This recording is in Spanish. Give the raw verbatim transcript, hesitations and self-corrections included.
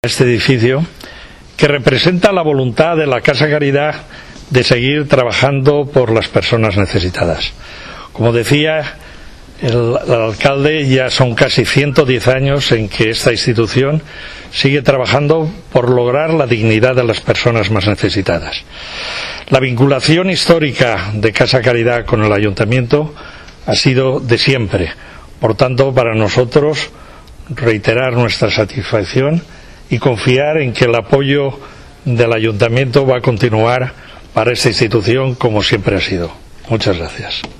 Este edificio, que representa la voluntad de la Casa Caridad de seguir trabajando por las personas necesitadas. Como decía el, el alcalde, ya son casi ciento diez años en que esta institución sigue trabajando por lograr la dignidad de las personas más necesitadas. La vinculación histórica de Casa Caridad con el Ayuntamiento ha sido de siempre. Por tanto, para nosotros, reiterar nuestra satisfacción y confiar en que el apoyo del Ayuntamiento va a continuar para esta institución como siempre ha sido. Muchas gracias.